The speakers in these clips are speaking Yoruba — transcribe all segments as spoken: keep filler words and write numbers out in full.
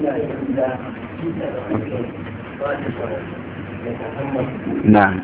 نعم.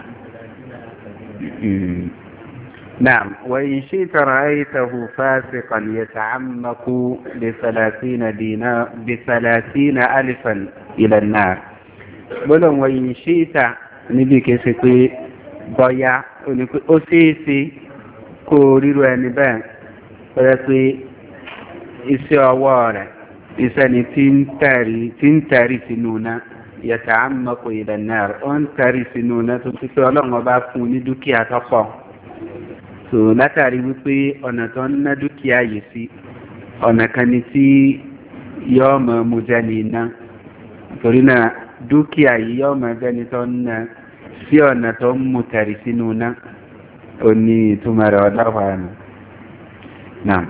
نعم. وإن شئت رأيته فاسقا يتعمق بثلاثين دينار بثلاثين ألفا إلى النار. بلون وإن شئت نبي كسكي ضيع أسيسي كوريرو أنبان فيسي إسي أوارا إساني تنتاري تنتاري سنونا يتعمق إلى النار أنتاري سنونا تسكي الله وبافوني دوكي أتفا so látàrí wípé ọ̀nà tó ń ná dúkìá yìí sí ọ̀nà kan ní tí yọ́ mọ̀ mú jẹ́ ní iná torí náà dúkìá yìí yọ́ mọ̀ jẹ́ ní tó ń ná sí ọ̀nà tó ń mú tàrí sínú iná ó ní ìtumọ̀ rẹ̀ ọlọ́wọ́ àná náà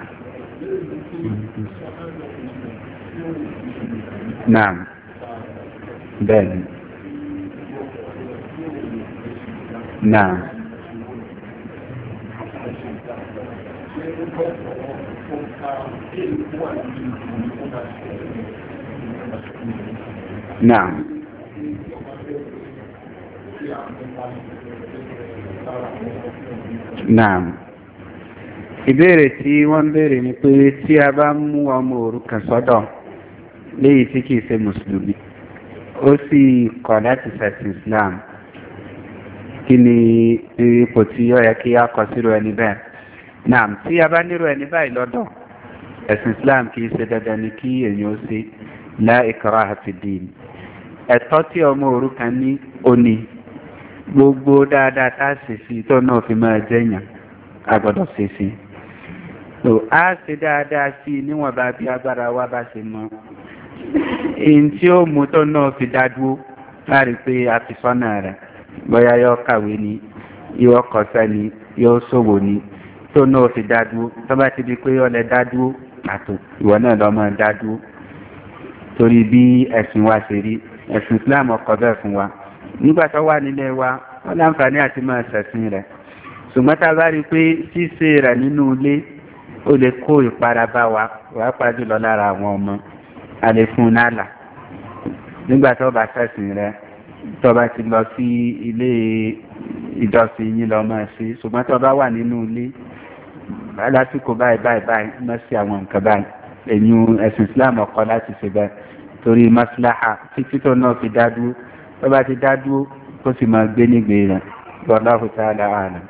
náà bẹ́ẹ̀ ni náà. Naam. Naam. Ìbéèrè tí wọ́n béèrè ni pé tí a bá mú ọmọ òrukàn sọ́dọ̀ léyìí tí kìí ṣe mùsùlùmí ó sì kọ̀ láti ṣẹ̀sìn Islam kí ni ipò tí ó yẹ kí a kọ sírò ẹni bẹ́ẹ̀. Naam, tí a bá nírò ẹni báyìí lọ́dọ̀ ẹ̀sìn Islam kìí ṣe dandan ni kí èèyàn ó ṣe la ikraha fi din. Ẹ̀tọ́ tí ọmọ òrukàn ní ó ní gbogbo dáadáa tá a ṣe sí tó náà fi máa jẹ́yàn a gbọ́dọ̀ ṣe sí. So a ṣe dáadáa sí níwọ̀n bá bí agbára wa bá ṣe mọ́. Èyí tí ó mú tó náà fi dá dúró láti pé a fi sọ́nà rẹ̀ bóyá yóò kàwé ni yóò kọ́ṣẹ́ ni yóò ṣòwò ni tó náà fi dá dúró tó bá ti di pé ó lè dá dúró àtò ìwọ náà lọ máa dá dúró torí bí ẹ̀sìn wa ṣe rí ẹ̀sìn Islam ọkọ̀ bẹ́ẹ̀ fún wa nígbà tó wà nílé wa wọ́n láǹfààní àti máa ṣẹ̀sìn rẹ̀ ṣùgbọ́n tá a bá rí i pé ṣíṣe rẹ̀ nínú ilé ó lè kó ìpara bá wa wàá pàjù lọ lára àwọn ọmọ a lè fún un nálà nígbà tó bá ṣẹ̀sìn rẹ̀ tó bá ti lọ sí ilé ìjọsìn yín lọ máa ṣe ṣùgbọ́n tó bá wà nínú ilé lásìkò báyìí báyìí báyìí má sí àwọn nǹkan báyìí èyí ẹ̀sìn Islam ọkọ láti ṣe bẹ́ẹ̀ torí maslaha títí tó náà fi dádúró tó bá ti dádúró kó sì máa gbé nígbè rẹ̀ wallahu ta'ala a'lam.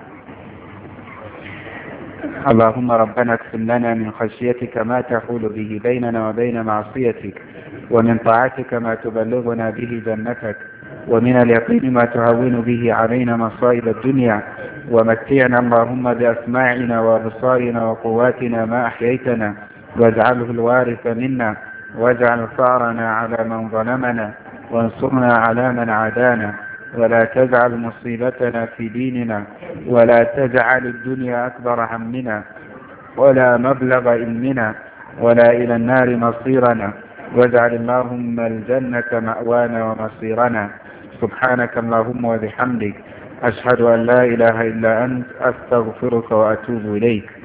اللهم ربنا اكفر لنا من خشيتك ما تحول به بيننا وبين معصيتك ومن طاعتك ما تبلغنا به جنتك ومن اليقين ما تهون به علينا مصائب الدنيا ومتعنا اللهم بأسماعنا وأبصارنا وقواتنا ما أحييتنا واجعله الوارث منا واجعل ثارنا على من ظلمنا وانصرنا على من عادانا ولا تجعل مصيبتنا في ديننا ولا تجعل الدنيا أكبر همنا ولا مبلغ علمنا ولا إلى النار مصيرنا واجعل اللهم الجنة مأوانا ومصيرنا سبحانك اللهم وبحمدك أشهد أن لا إله إلا أنت أستغفرك وأتوب إليك.